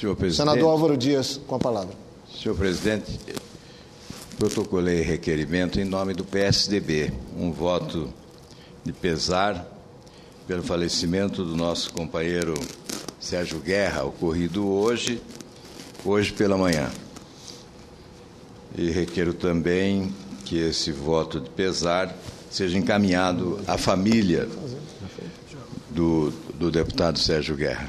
Senhor presidente. Senador Álvaro Dias, com a palavra. Senhor presidente, protocolei requerimento em nome do PSDB, um voto de pesar pelo falecimento do nosso companheiro Sérgio Guerra, ocorrido hoje pela manhã. E requero também que esse voto de pesar seja encaminhado à família do deputado Sérgio Guerra.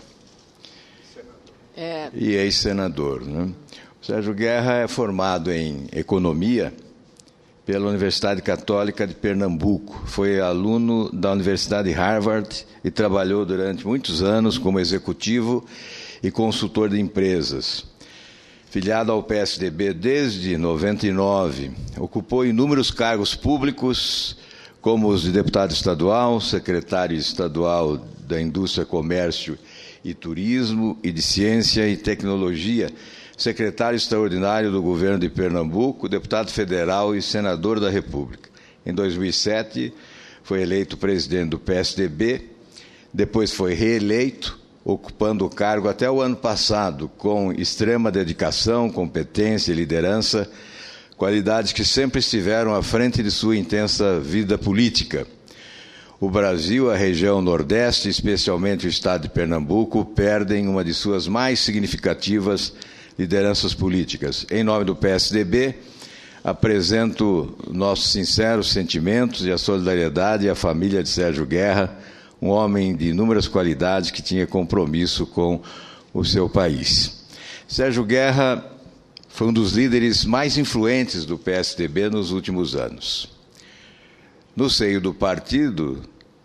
E ex-senador, né? O Sérgio Guerra é formado em Economia pela Universidade Católica de Pernambuco. Foi aluno da Universidade de Harvard e trabalhou durante muitos anos como executivo e consultor de empresas. Filiado ao PSDB desde 99, ocupou inúmeros cargos públicos, como os de deputado estadual, secretário estadual da Indústria, Comércio e Turismo e de Ciência e Tecnologia, secretário extraordinário do governo de Pernambuco, deputado federal e senador da República. Em 2007, foi eleito presidente do PSDB, depois foi reeleito, ocupando o cargo até o ano passado, com extrema dedicação, competência e liderança, qualidades que sempre estiveram à frente de sua intensa vida política. O Brasil, a região Nordeste, especialmente o estado de Pernambuco, perdem uma de suas mais significativas lideranças políticas. Em nome do PSDB, apresento nossos sinceros sentimentos e a solidariedade à família de Sérgio Guerra, um homem de inúmeras qualidades que tinha compromisso com o seu país. Sérgio Guerra foi um dos líderes mais influentes do PSDB nos últimos anos. No seio do partido,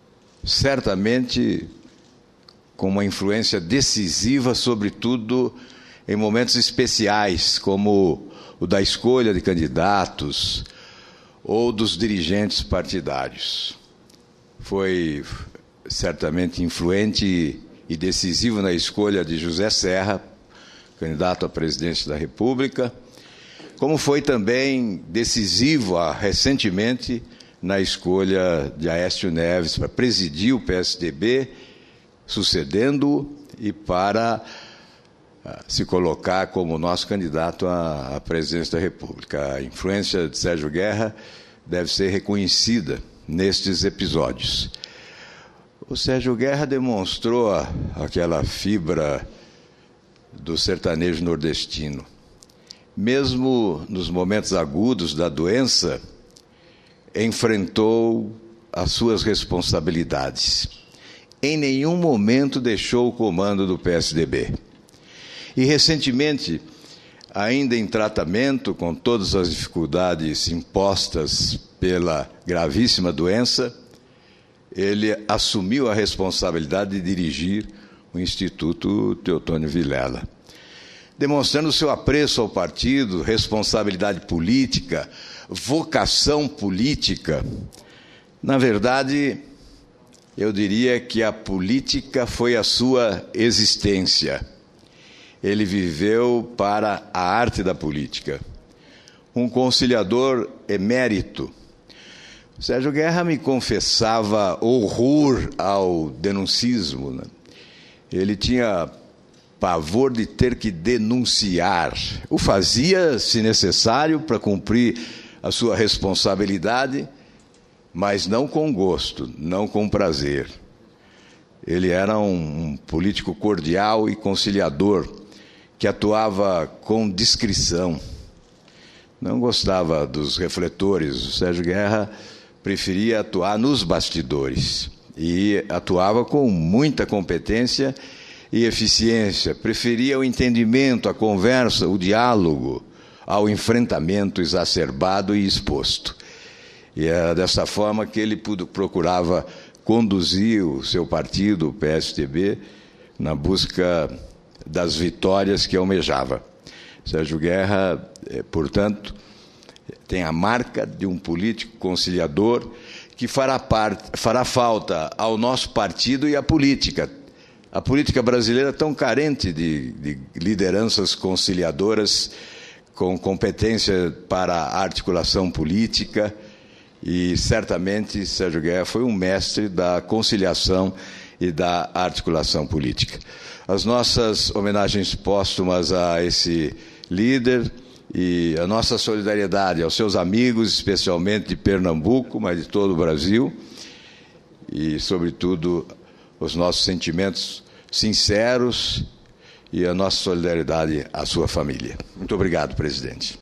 certamente com uma influência decisiva, sobretudo em momentos especiais, como o da escolha de candidatos ou dos dirigentes partidários. Foi certamente influente e decisivo na escolha de José Serra, candidato à presidência da República, como foi também decisivo recentemente na escolha de Aécio Neves para presidir o PSDB, sucedendo-o e para se colocar como nosso candidato à presidência da República. A influência de Sérgio Guerra deve ser reconhecida nestes episódios. O Sérgio Guerra demonstrou aquela fibra do sertanejo nordestino. Mesmo nos momentos agudos da doença, enfrentou as suas responsabilidades. Em nenhum momento deixou o comando do PSDB. E, recentemente, ainda em tratamento, com todas as dificuldades impostas pela gravíssima doença, ele assumiu a responsabilidade de dirigir o Instituto Teotônio Vilela. Demonstrando seu apreço ao partido, responsabilidade política, vocação política. Na verdade, eu diria que a política foi a sua existência. Ele viveu para a arte da política. Um conciliador emérito. Sérgio Guerra me confessava horror ao denuncismo, né? Ele tinha pavor de ter que denunciar. O fazia, se necessário, para cumprir a sua responsabilidade, mas não com gosto, não com prazer. Ele era um político cordial e conciliador, que atuava com discrição. Não gostava dos refletores. O Sérgio Guerra preferia atuar nos bastidores e atuava com muita competência e eficiência. Preferia o entendimento, a conversa, o diálogo ao enfrentamento exacerbado e exposto. E era dessa forma que ele procurava conduzir o seu partido, o PSDB, na busca das vitórias que almejava. Sérgio Guerra, portanto, tem a marca de um político conciliador que fará falta ao nosso partido e à política. A política brasileira é tão carente de lideranças conciliadoras com competência para a articulação política, e certamente Sérgio Guerra foi um mestre da conciliação e da articulação política. As nossas homenagens póstumas a esse líder e a nossa solidariedade aos seus amigos, especialmente de Pernambuco, mas de todo o Brasil, e, sobretudo, os nossos sentimentos sinceros e a nossa solidariedade à sua família. Muito obrigado, presidente.